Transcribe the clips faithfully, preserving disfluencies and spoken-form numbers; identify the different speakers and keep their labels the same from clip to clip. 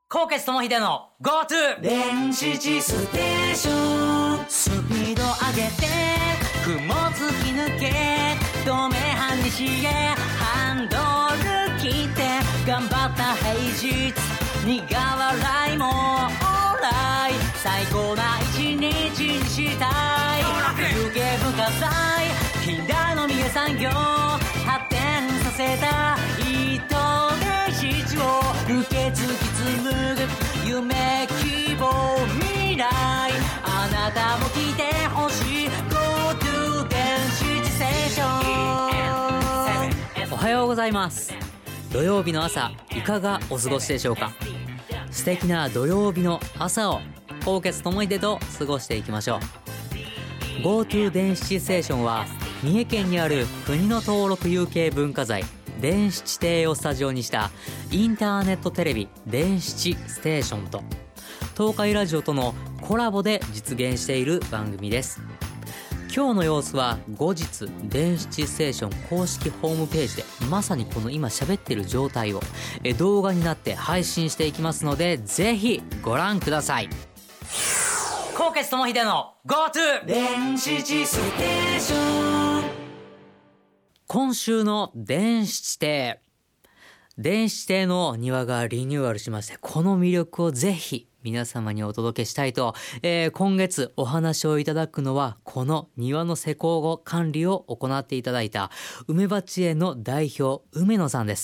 Speaker 1: 高血友秀の GoTo 電子地ステーション。スピード上げて雲突き抜け止め半日へハンドル切って頑張った平日苦笑いもオーライ最高な一日にしたい。有形文化財近代の三重産業発展させた糸電子を受け継ぎ紡ぐ夢希望未来あなたも来てほしい GoTo 電子地ステーション。おはようございます。土曜日の朝いかがお過ごしでしょうか。素敵な土曜日の朝を高血友秀と過ごしていきましょう。 GoTo 電子地ステーションは三重県にある国の登録有形文化財電子地底をスタジオにしたインターネットテレビ電子地ステーションと東海ラジオとのコラボで実現している番組です。今日の様子は後日電子地ステーション公式ホームページでまさにこの今喋ってる状態を動画になって配信していきますのでぜひご覧ください。高血友秀の GoTo 電子地ステーション。今週の電子地底電子地底の庭がリニューアルしまして、この魅力をぜひ皆様にお届けしたいと、えー、今月お話をいただくのはこの庭の施工管理を行っていただいた梅鉢園の代表梅野さんです。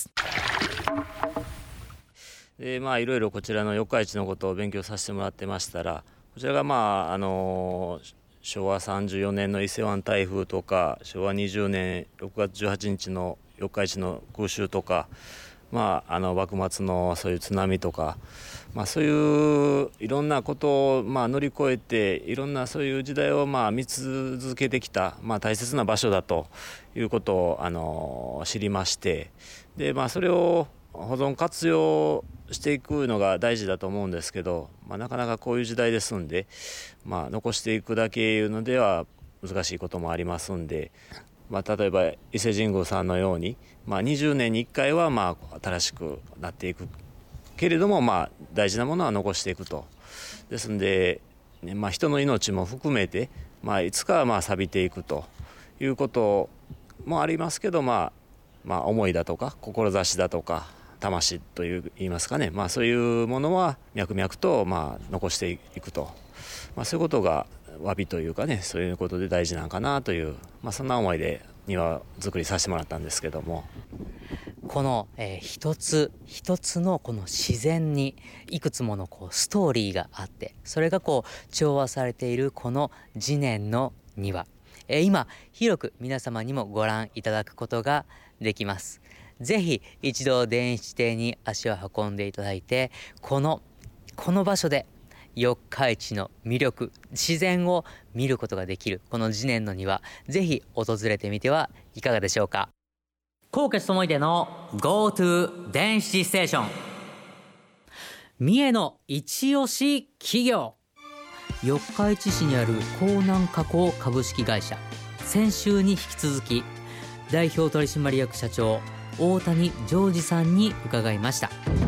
Speaker 2: でまあいろいろこちらの四日市のことを勉強させてもらってましたら、こちらがまああのーしょうわさんじゅうよねんの伊勢湾台風とかしょうわにじゅうねんろくがつじゅうはちにちの四日市の空襲とか、まあ、あの幕末のそういう津波とか、まあ、そういういろんなことをまあ乗り越えていろんなそういう時代をまあ見続けてきた、まあ、大切な場所だということをあの知りまして、で、まあ、それを保存活用していくのが大事だと思うんですけど、まあ、なかなかこういう時代ですんで、まあ、残していくだけいうのでは難しいこともありますんで、まあ、例えば伊勢神宮さんのように、まあ、にじゅうねんにいっかいはまあ新しくなっていくけれども、まあ、大事なものは残していくと。ですんで、ねまあ、人の命も含めて、まあ、いつかはまあ錆びていくということもありますけど、まあ、まあ思いだとか志だとか魂という言いますかね、まあ、そういうものは脈々とまあ残していくと、まあ、そういうことが詫びというかね、そういうことで大事なんかなという、まあ、そんな思いで庭作りさせてもらったんですけども、
Speaker 1: この、えー、一つ一つのこの自然にいくつものこうストーリーがあって、それがこう調和されているこの次年の庭、えー、今広く皆様にもご覧いただくことができます。ぜひ一度電子地底に足を運んでいただいて、このこの場所で四日市の魅力、自然を見ることができるこの次年の庭、ぜひ訪れてみてはいかがでしょうか。高血友秀の GoTo 電子地ステーション。三重の一押し企業、四日市市にある江南加工株式会社、先週に引き続き代表取締役社長大谷ジョージさんに伺いました。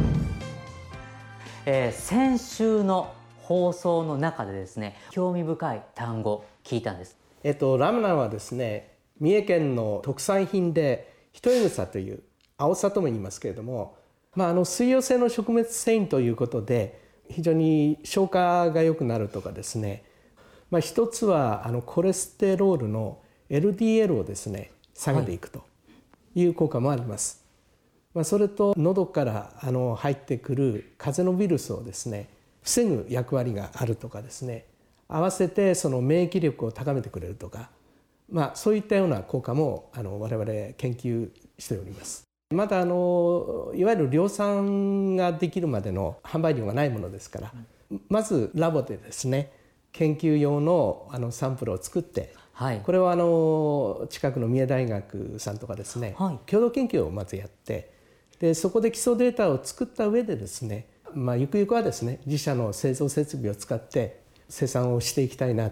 Speaker 1: えー、先週の放送の中でですね、興味深い単語聞いたんです。
Speaker 3: えっとラムナンはですね、三重県の特産品でヒトエグサという青さとも言いますけれども、まあ、あの水溶性の食物繊維ということで非常に消化が良くなるとかですね、まあ、一つはあのコレステロールの エルディーエル をですね下げていくという効果もあります。まあ、それと喉からあの入ってくる風邪のウイルスをですね防ぐ役割があるとかですね、合わせてその免疫力を高めてくれるとか、まあ、そういったような効果もあの我々研究しております。まだあのいわゆる量産ができるまでの販売量がないものですから、まずラボでですね研究用のあのサンプルを作って、はい、これはあの近くの三重大学さんとかですね、はい、共同研究をまずやって、でそこで基礎データを作った上でですね、まあ、ゆくゆくはですね自社の製造設備を使って生産をしていきたいなと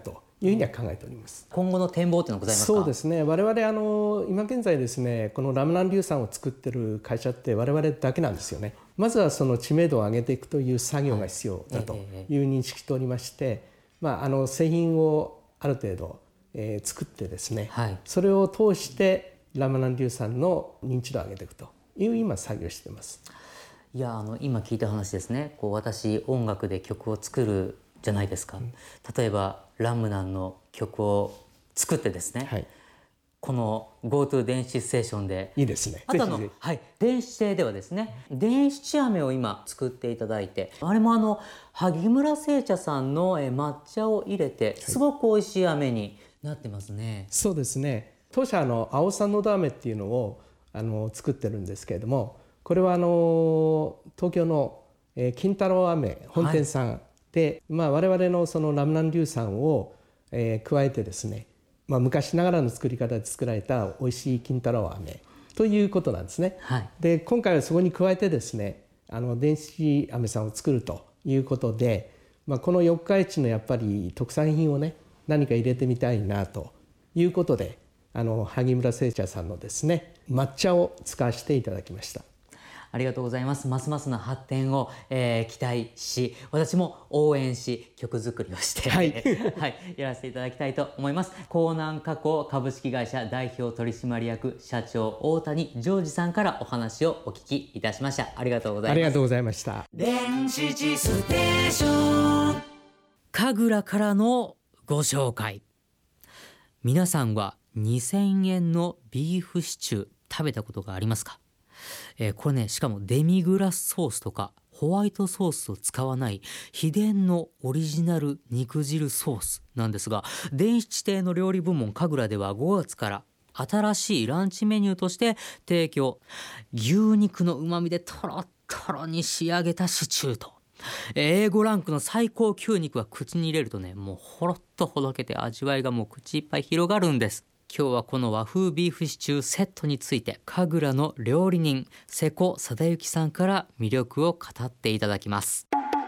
Speaker 3: いうふうには考えております。
Speaker 4: 今後の展望というのはございますか？
Speaker 3: そうですね、我々あの今現在ですね、このラムナン硫酸を作っている会社って我々だけなんですよね。まずはその知名度を上げていくという作業が必要だという認識しておりまして、まあ、あの製品をある程度、えー、作ってですね、はい、それを通してラムナン硫酸の認知度を上げていくという今作業しています。
Speaker 4: いやあの今聞いた話ですね、こう私音楽で曲を作るじゃないですか、うん、例えばラムナンの曲を作ってですね、はい、この GoTo 電子ステーションで
Speaker 3: いいですね。
Speaker 4: あとあの、はい、電子製ではですね、電子茶飴を今作っていただいて、あれもあの萩村製茶さんの抹茶を入れてすごく美味しい飴になってますね。はい、
Speaker 3: そうですね、当社の青さのど飴っていうのをあの作ってるんですけれども、これはあの東京の、えー、金太郎飴本店さん、はいでまあ、我々のそのラムナン硫酸を、えー、加えてですね、まあ、昔ながらの作り方で作られた美味しい金太郎飴ということなんですね。はい、で今回はそこに加えてですね、あの電子飴さんを作るということで、まあ、この四日市のやっぱり特産品をね何か入れてみたいなということで、あの萩村製茶さんのですね抹茶を使わせていただきました。
Speaker 4: ありがとうございます。ますますの発展を、えー、期待し、私も応援し、曲作りをして、はいはい、やらせていただきたいと思います。江南加工株式会社代表取締役社長大谷ジョージさんからお話をお聞きいたしました。ありがとうございます。
Speaker 3: ありがとうございました。
Speaker 1: 電子地ステーション
Speaker 4: 神楽からのご紹介。皆さんはにせんえんのビーフシチュー食べたことがありますか？えー、これね、しかもデミグラスソースとかホワイトソースを使わない秘伝のオリジナル肉汁ソースなんですが、電子指定の料理部門神楽ではごがつから新しいランチメニューとして提供。牛肉のうまみでトロットロに仕上げたシチューと エーご ランクの最高級肉は口に入れるとね、もうほろっとほどけて味わいがもう口いっぱい広がるんです。今日はこの和風ビーフシチューセットについて神楽の料理人瀬古貞之さんから魅力を語っていただきます。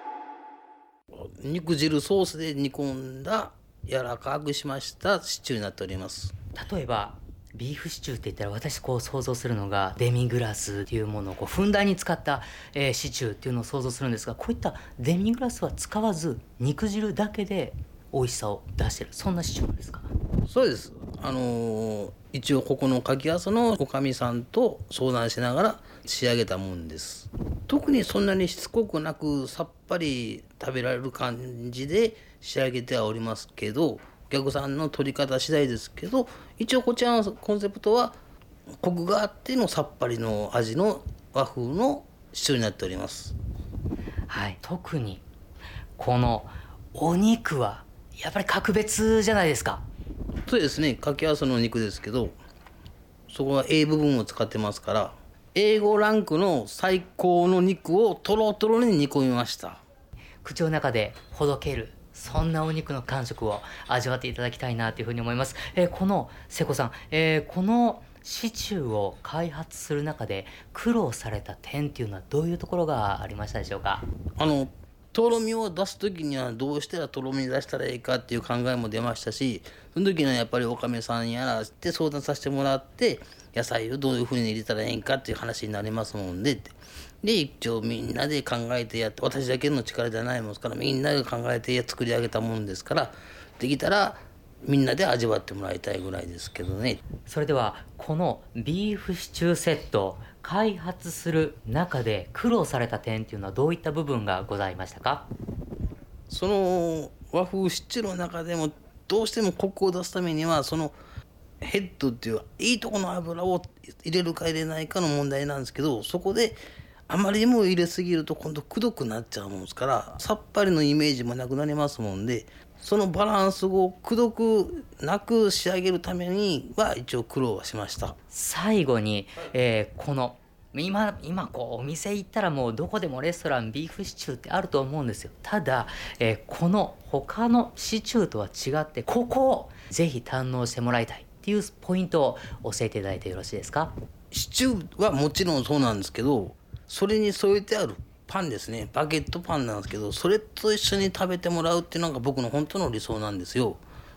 Speaker 5: 肉汁ソースで煮込んだ柔らかくしましたシチューになっております。
Speaker 4: 例えばビーフシチューって言ったら私こう想像するのがデミグラスっていうものをこうふんだんに使った、えー、シチューっていうのを想像するんですが、こういったデミグラスは使わず肉汁だけで美味しさを出してる、そんなシチューなんですか？
Speaker 5: そうです。あのー、一応ここの柿安のおかみさんと相談しながら仕上げたもんです。特にそんなにしつこくなくさっぱり食べられる感じで仕上げてはおりますけど、お客さんの取り方次第ですけど、一応こちらのコンセプトはコクがあってのさっぱりの味の和風のシチューになっております。
Speaker 4: はい、特にこのお肉はやっぱり格別じゃないですか？
Speaker 5: そうですね、柿安の肉ですけど、そこは A 部分を使ってますから エーご ランクの最高の肉をトロトロに煮込みました。
Speaker 4: 口の中でほどける、そんなお肉の感触を味わっていただきたいなというふうに思います。えー、この瀬古さん、えー、このシチューを開発する中で苦労された点っていうのはどういうところがありましたでしょうか？
Speaker 5: あのとろみを出す時にはどうしたらとろみ出したらいいかっていう考えも出ましたし、その時にはやっぱりおかみさんやらって相談させてもらって、野菜をどういうふうに入れたらいいかっていう話になりますもんで、で一応みんなで考えてやって、私だけの力じゃないもんですから、みんなで考えて作り上げたもんですから、できたらみんなで味わってもらいたいぐらいですけどね。
Speaker 4: それではこのビーフシチューセット開発する中で苦労された点っていうのはどういった部分がございましたか？
Speaker 5: その和風シチューの中でもどうしてもコクを出すためには、そのヘッドっていういいとこの油を入れるか入れないかの問題なんですけど、そこであまりにも入れすぎると今度くどくなっちゃうもんですから、さっぱりのイメージもなくなりますもんで、そのバランスをくどくなく仕上げるためには一応苦労はしました。
Speaker 4: 最後に、えー、この今今こうお店行ったらもうどこでもレストランビーフシチューってあると思うんですよ。ただ、えー、この他のシチューとは違ってここをぜひ堪能してもらいたいっていうポイントを教えていただいてよろしいですか？
Speaker 5: シチューはもちろんそうなんですけど、それに添えてあるパンですね、バゲットパンなんですけど、それと一緒に食べてもらうっていうのが僕の本当の理想なんですよ。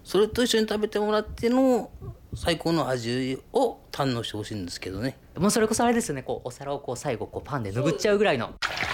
Speaker 5: それと一緒に食べてもらっての最高の味を堪能してほしいんですけどね。
Speaker 4: もうそれこそあれですよね、こうお皿をこう最後こうパンで拭っちゃうぐらいの。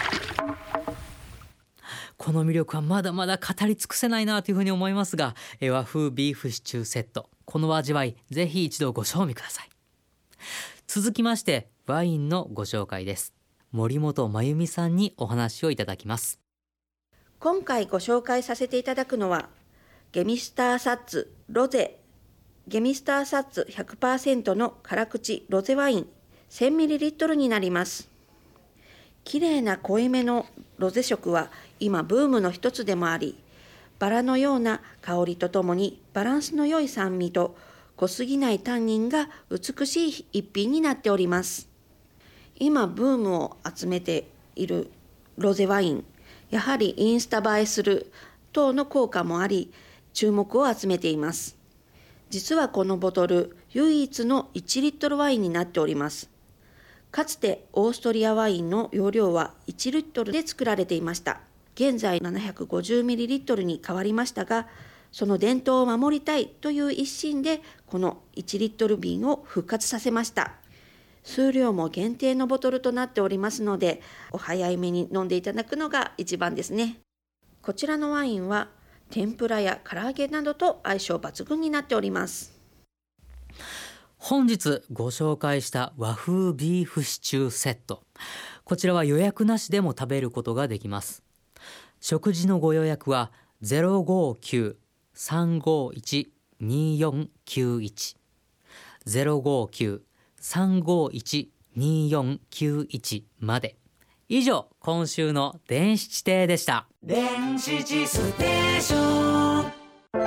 Speaker 4: この魅力はまだまだ語り尽くせないなというふうに思いますが、和風ビーフシチューセット、この味わいぜひ一度ご賞味ください。続きましてワインのご紹介です。森本真由美さんにお話をいただきます。
Speaker 6: 今回ご紹介させていただくのはゲミスターサッツロゼゲミスターサッツ ひゃくパーセント の辛口ロゼワイン せんミリリットル になります。綺麗な濃いめのロゼ色は今ブームの一つでもあり、バラのような香りとともにバランスの良い酸味と濃すぎないタンニンが美しい一品になっております。今ブームを集めているロゼワイン、やはりインスタ映えする等の効果もあり注目を集めています。実はこのボトル唯一のいちリットルワインになっております。かつてオーストリアワインの容量はいちリットルで作られていました。現在 ななひゃくごじゅうミリリットル に変わりましたが、その伝統を守りたいという一心でこのいちリットル瓶を復活させました。数量も限定のボトルとなっておりますので、お早いめに飲んでいただくのが一番ですね。こちらのワインは天ぷらや唐揚げなどと相性抜群になっております。
Speaker 4: 本日ご紹介した和風ビーフシチューセット、こちらは予約なしでも食べることができます。食事のご予約は ゼロごきゅう さんごいち によんきゅういち ゼロごきゅう さんごいち によんきゅういち まで。以上、今週の電子地底でした。
Speaker 1: 電子地ステーション。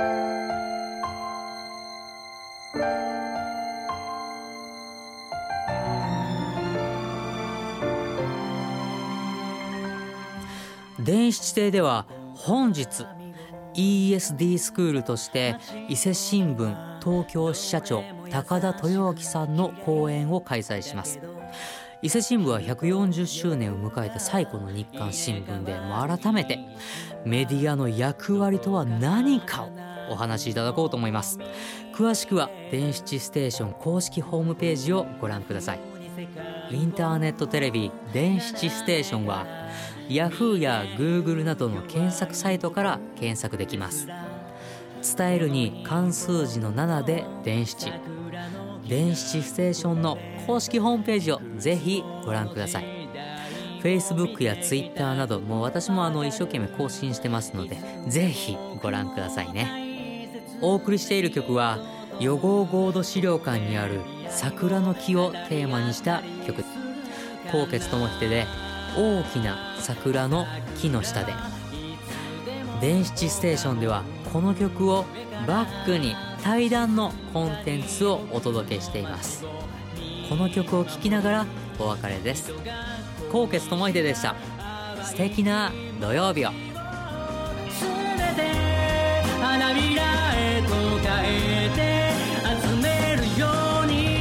Speaker 4: 電子地底では本日 イーエスディー スクールとして伊勢新聞東京支社長高田豊明さんの講演を開催します。伊勢新聞はひゃくよんじゅっしゅうねんを迎えた最古の日刊新聞で、もう改めてメディアの役割とは何かをお話しいただこうと思います。詳しくは電子地ステーション公式ホームページをご覧ください。インターネットテレビ電子地ステーションはヤフーやグーグルなどの検索サイトから検索できます。伝えるに漢数字のななで電子地、電子地ステーションの公式ホームページをぜひご覧ください。 Facebook や Twitter などもう私もあの一生懸命更新してますので、ぜひご覧くださいね。お送りしている曲は予合ゴード資料館にある桜の木をテーマにした曲、纐纈智秀で大きな桜の木の下で。電子地ステーションではこの曲をバックに対談のコンテンツをお届けしています。この曲を聴きながらお別れです。纐纈智秀でした。素敵な土曜日を。
Speaker 1: 全て花びらへと変えて集めるように、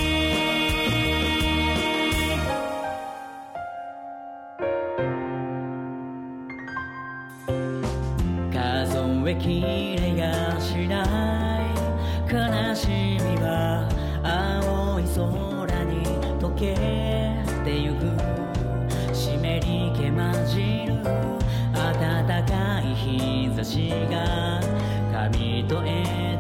Speaker 1: 数えきれやしない悲しみは青い空に溶けてゆく、湿り気混じる暖かい日差しが髪と絵